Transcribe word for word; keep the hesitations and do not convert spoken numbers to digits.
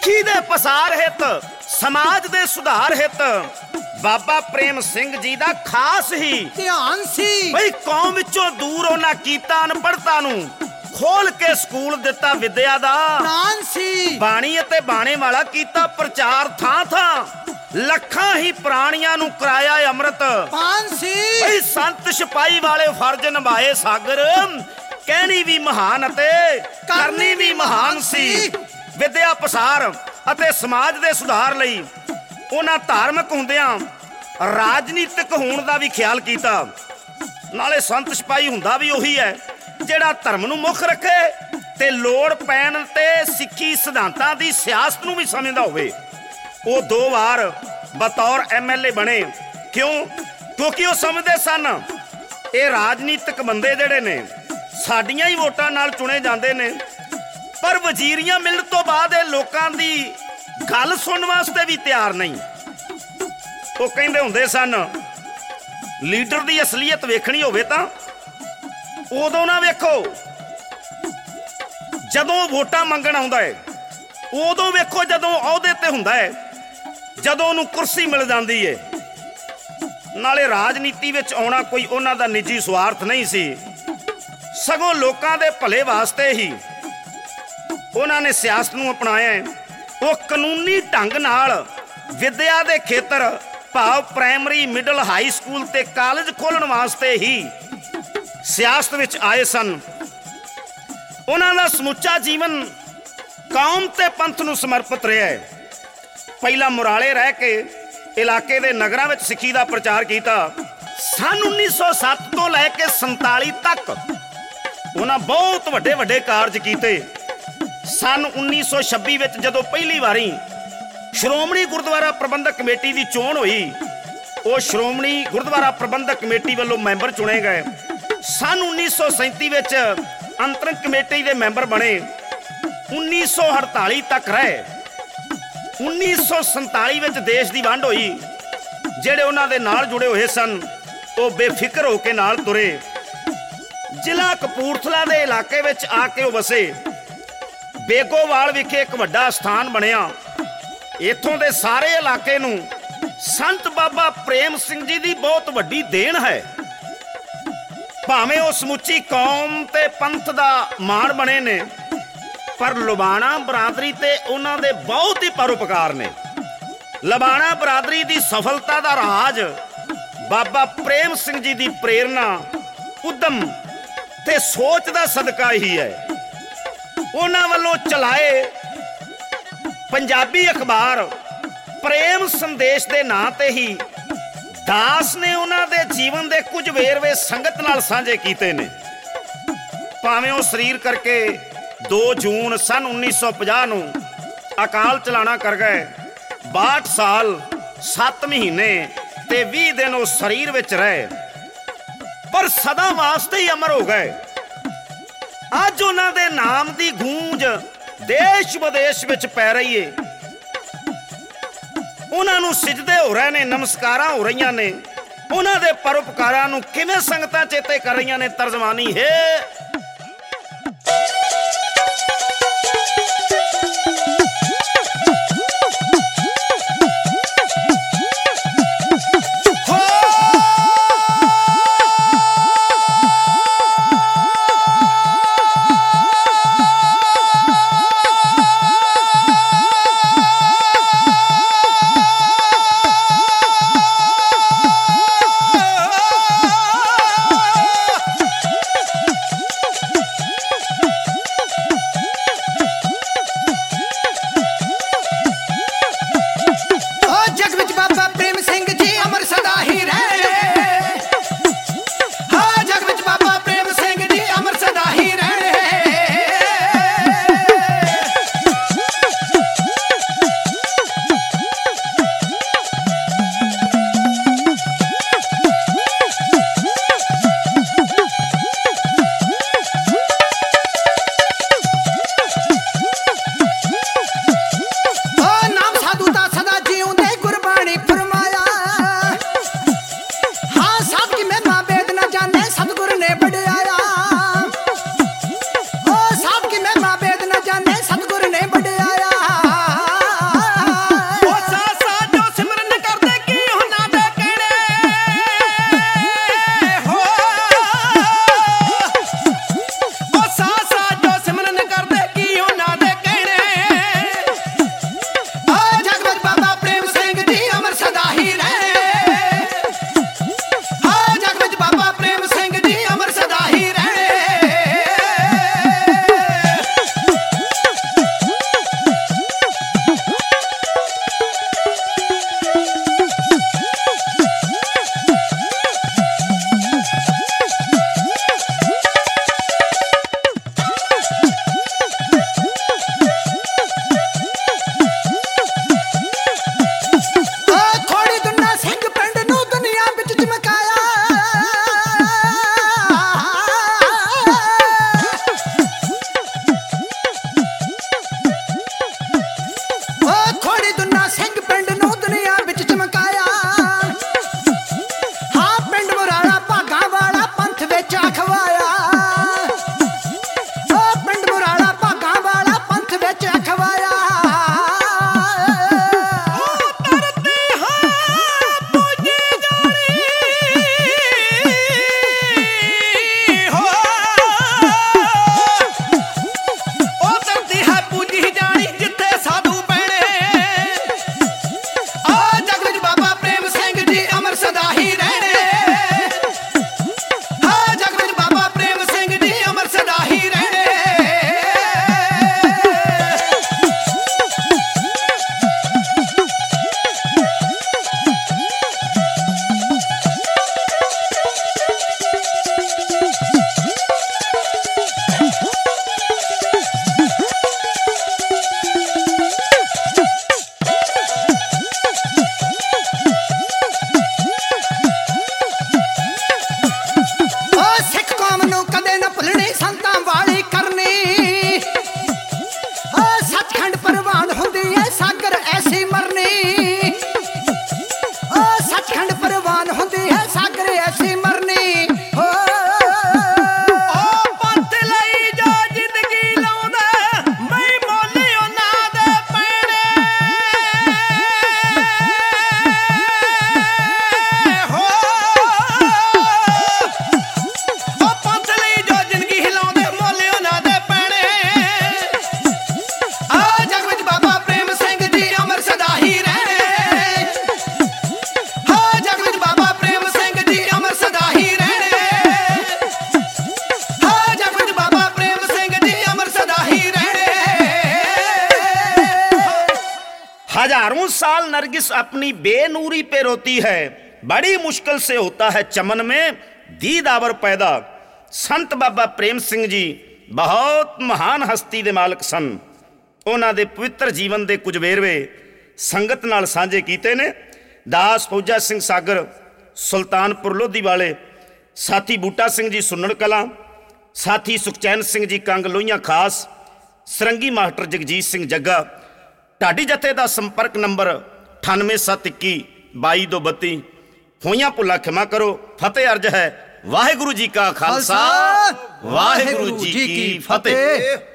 ਸਿੱਖੀ ਦੇ ਪਸਾਰ ਹਿੱਤ, ਸਮਾਜ ਦੇ ਸੁਧਾਰ ਹਿੱਤ ਬਾਬਾ ਪ੍ਰੇਮ ਸਿੰਘ ਜੀ ਦਾ ਖਾਸ ਹੀ ਧਿਆਨ ਸੀ। ਬਈ ਕੌਮ ਵਿੱਚੋਂ ਦੂਰ ਉਹਨਾਂ ਕੀਤਾ ਅਨਪੜ੍ਹਤਾ ਨੂੰ, ਖੋਲ ਕੇ ਸਕੂਲ ਦਿੱਤਾ ਵਿਦਿਆ ਦਾ ਨਾਨ ਸੀ। ਬਾਣੀ ਅਤੇ ਬਾਣੇ ਵਾਲਾ ਕੀਤਾ ਪ੍ਰਚਾਰ ਥਾਂ ਥਾਂ, ਲੱਖਾਂ ਹੀ ਪ੍ਰਾਣੀਆਂ ਨੂੰ ਕਰਾਇਆ ਅੰਮ੍ਰਿਤ ਪਾਨ ਸੀ। ਬਈ ਸੰਤ ਸਿਪਾਹੀ ਵਾਲੇ ਫਰਜ਼ ਨਿਭਾਏ ਸਾਗਰ, ਕਹਿਣੀ ਵੀ ਮਹਾਨ ਅਤੇ ਕਰਨੀ ਵੀ ਮਹਾਨ ਸੀ। ਵਿਦਿਆ ਪਸਾਰ ਅਤੇ ਸਮਾਜ ਦੇ ਸੁਧਾਰ ਲਈ ਉਹਨਾਂ ਧਾਰਮਿਕ ਹੁੰਦਿਆਂ ਰਾਜਨੀਤਿਕ ਹੋਣ ਦਾ ਵੀ ਖਿਆਲ ਕੀਤਾ। ਨਾਲੇ ਸੰਤ ਸਿਪਾਹੀ ਹੁੰਦਾ ਵੀ ਉਹੀ ਹੈ ਜਿਹੜਾ ਧਰਮ ਨੂੰ ਮੁੱਖ ਰੱਖੇ ਤੇ ਲੋੜ ਪੈਣ ਤੇ ਸਿੱਖੀ ਸਿਧਾਂਤਾਂ ਦੀ ਸਿਆਸਤ ਨੂੰ ਵੀ ਸਮਝਦਾ ਹੋਵੇ। ਉਹ ਦੋ ਵਾਰ ਬਤੌਰ ਐਮ ਐਲ ਏ ਬਣੇ। ਕਿਉਂ? ਕਿਉਂਕਿ ਉਹ ਸਮਝਦੇ ਸਨ ਇਹ ਰਾਜਨੀਤਿਕ ਬੰਦੇ ਜਿਹੜੇ ਨੇ ਸਾਡੀਆਂ ਹੀ ਵੋਟਾਂ ਨਾਲ ਚੁਣੇ ਜਾਂਦੇ ਨੇ, ਪਰ ਵਜ਼ੀਰੀਆਂ ਮਿਲਣ ਤੋਂ ਬਾਅਦ ਇਹ ਲੋਕਾਂ ਦੀ ਗੱਲ ਸੁਣਨ ਵਾਸਤੇ ਵੀ ਤਿਆਰ ਨਹੀਂ। ਉਹ ਕਹਿੰਦੇ ਹੁੰਦੇ ਸਨ ਲੀਡਰ ਦੀ ਅਸਲੀਅਤ ਵੇਖਣੀ ਹੋਵੇ ਤਾਂ ਉਦੋਂ ਨਾ ਵੇਖੋ ਜਦੋਂ ਵੋਟਾਂ ਮੰਗਣ ਆਉਂਦਾ ਹੈ, ਉਦੋਂ ਵੇਖੋ ਜਦੋਂ ਅਹੁਦੇ ਤੇ ਹੁੰਦਾ ਹੈ, ਜਦੋਂ ਉਹਨੂੰ ਕੁਰਸੀ ਮਿਲ ਜਾਂਦੀ ਹੈ। ਨਾਲੇ ਰਾਜਨੀਤੀ ਵਿੱਚ ਆਉਣਾ ਕੋਈ ਉਹਨਾਂ ਦਾ ਨਿੱਜੀ ਸਵਾਰਥ ਨਹੀਂ ਸੀ, ਸਗੋਂ ਲੋਕਾਂ ਦੇ ਭਲੇ ਵਾਸਤੇ ਹੀ ਉਹਨਾਂ ਨੇ ਸਿਆਸਤ ਨੂੰ ਅਪਣਾਇਆ। ਉਹ ਕਾਨੂੰਨੀ ਢੰਗ ਨਾਲ ਵਿਦਿਆ ਦੇ ਖੇਤਰ ਭਾਵ ਪ੍ਰਾਇਮਰੀ, ਮਿਡਲ, ਹਾਈ ਸਕੂਲ ਤੇ ਕਾਲਜ ਖੋਲ੍ਹਣ ਵਾਸਤੇ ਹੀ ਸਿਆਸਤ ਵਿੱਚ ਆਏ ਸਨ। ਉਹਨਾਂ ਦਾ ਸਮੁੱਚਾ ਜੀਵਨ ਕੌਮ ਤੇ ਪੰਥ ਨੂੰ ਸਮਰਪਿਤ ਰਿਹਾ ਹੈ। ਪਹਿਲਾਂ ਮੁਰਾਲੇ ਰਹਿ ਕੇ ਇਲਾਕੇ ਦੇ ਨਗਰਾਂ ਵਿੱਚ ਸਿੱਖੀ ਦਾ ਪ੍ਰਚਾਰ ਕੀਤਾ। ਸੰਨ ਉੱਨੀ ਸੌ ਸੱਤ ਤੋਂ ਲੈ ਕੇ ਸੰਤਾਲੀ ਤੱਕ ਉਹਨਾਂ ਬਹੁਤ ਵੱਡੇ ਵੱਡੇ ਕਾਰਜ ਕੀਤੇ। ਸੰਨ ਉੱਨੀ ਸੌ ਛੱਬੀ ਵਿੱਚ ਜਦੋਂ ਪਹਿਲੀ ਵਾਰੀ ਸ਼੍ਰੋਮਣੀ ਗੁਰਦੁਆਰਾ ਪ੍ਰਬੰਧਕ ਕਮੇਟੀ ਦੀ ਚੋਣ ਹੋਈ, ਉਹ ਸ਼੍ਰੋਮਣੀ ਗੁਰਦੁਆਰਾ ਪ੍ਰਬੰਧਕ ਕਮੇਟੀ ਵੱਲੋਂ ਮੈਂਬਰ ਚੁਣੇ ਗਏ। ਸੰਨ ਉੱਨੀ ਸੌ ਸੈਂਤੀ ਵਿੱਚ ਅੰਤਰਿਮ ਕਮੇਟੀ ਦੇ ਮੈਂਬਰ ਬਣੇ। ਉੱਨੀ ਸੌ ਅੜਤਾਲੀ ਤੱਕ ਰਹੇ। ਉੱਨੀ ਸੌ ਸੰਤਾਲੀ ਵਿੱਚ ਦੇਸ਼ ਦੀ ਵੰਡ ਹੋਈ। ਜਿਹੜੇ ਉਹਨਾਂ ਦੇ ਨਾਲ ਜੁੜੇ ਹੋਏ ਸਨ ਉਹ ਬੇਫਿਕਰ ਹੋ ਕੇ ਨਾਲ ਤੁਰੇ। ਜ਼ਿਲ੍ਹਾ ਕਪੂਰਥਲਾ ਦੇ ਇਲਾਕੇ ਵਿੱਚ ਆ ਕੇ ਉਹ ਵਸੇ। ਬੇਗੋਵਾਲ ਵਿਖੇ ਇੱਕ ਵੱਡਾ ਸਥਾਨ ਬਣਿਆ। ਇੱਥੋਂ ਦੇ ਸਾਰੇ ਇਲਾਕੇ ਨੂੰ ਸੰਤ ਬਾਬਾ ਪ੍ਰੇਮ ਸਿੰਘ ਜੀ ਦੀ ਬਹੁਤ ਵੱਡੀ ਦੇਣ ਹੈ। ਭਾਵੇਂ ਉਹ ਸਮੁੱਚੀ ਕੌਮ ਤੇ ਪੰਥ ਦਾ ਮਾਣ ਬਣੇ ਨੇ, ਪਰ ਲੁਬਾਣਾ ਬਰਾਦਰੀ ਤੇ ਉਹਨਾਂ ਦੇ ਬਹੁਤ ਹੀ ਪਰਉਪਕਾਰ ਨੇ। ਲੁਬਾਣਾ ਬਰਾਦਰੀ ਦੀ ਸਫਲਤਾ ਦਾ ਰਾਜ ਬਾਬਾ ਪ੍ਰੇਮ ਸਿੰਘ ਜੀ ਦੀ ਪ੍ਰੇਰਨਾ, ਉਦਮ ਤੇ ਸੋਚ ਦਾ ਸਦਕਾ ਹੀ ਹੈ। ਉਹਨਾਂ ਵੱਲੋਂ ਚਲਾਏ ਪੰਜਾਬੀ ਅਖਬਾਰ ਪ੍ਰੇਮ ਸੰਦੇਸ਼ ਦੇ ਨਾਂ ਤੇ ਹੀ ਦਾਸ ਨੇ ਉਹਨਾਂ ਦੇ ਜੀਵਨ ਦੇ ਕੁਝ ਵੇਰਵੇ ਸੰਗਤ ਨਾਲ ਸਾਂਝੇ ਕੀਤੇ ਨੇ। ਭਾਵੇਂ ਉਹ ਸਰੀਰ ਕਰਕੇ ਦੋ ਜੂਨ ਸੰਨ ਉੱਨੀ ਸੌ ਪੰਜਾਹ ਨੂੰ ਅਕਾਲ ਚਲਾਣਾ ਕਰ ਗਏ। ਬਾਹਠ ਸਾਲ ਸੱਤ ਮਹੀਨੇ ਤੇ ਵੀਹ ਦਿਨ ਉਹ ਸਰੀਰ ਵਿੱਚ ਰਹੇ, ਪਰ ਸਦਾ ਵਾਸਤੇ ਹੀ ਅਮਰ ਹੋ ਗਏ। ਅੱਜ ਉਹਨਾਂ ਦੇ ਨਾਮ ਦੀ ਗੂੰਜ ਦੇਸ਼ ਵਿਦੇਸ਼ ਵਿੱਚ ਪੈ ਰਹੀ ਏ। ਉਹਨਾਂ ਨੂੰ ਸਿਜਦੇ ਹੋ ਰਹੇ ਨੇ, ਨਮਸਕਾਰਾਂ ਹੋ ਰਹੀਆਂ ਨੇ। ਉਹਨਾਂ ਦੇ ਪਰਉਪਕਾਰਾਂ ਨੂੰ ਕਿਵੇਂ ਸੰਗਤਾਂ ਚੇਤੇ ਕਰ ਰਹੀਆਂ ਨੇ। ਤਰਜਮਾਨੀ ਹੈ हजारों साल नरगिस अपनी बेनूरी पे रोती है, बड़ी मुश्किल से होता है चमन में दीदावर पैदा। संत बाबा प्रेम सिंह जी बहुत महान हस्ती दे मालक सन। उन्हां दे पवित्र जीवन दे कुछ वेरवे संगत नाल साझे कीते ने। दास फौजा सिंह सागर सुल्तानपुर लोधी वाले, साथी बूटा सिंह जी सुनड़ कलां, साथी सुखचैन सिंह जी कंग लोहियां खास, सरंगी मास्टर जगजीत सिंह जग्गा। ढाडी जथे का संपर्क नंबर अठानवे सत्त इक्की बाई दो बत्ती। होइयां भुल्लां खिमा करो। फतेह अर्ज है वाहिगुरू जी का खालसा, वाहिगुरू जी की फतेह।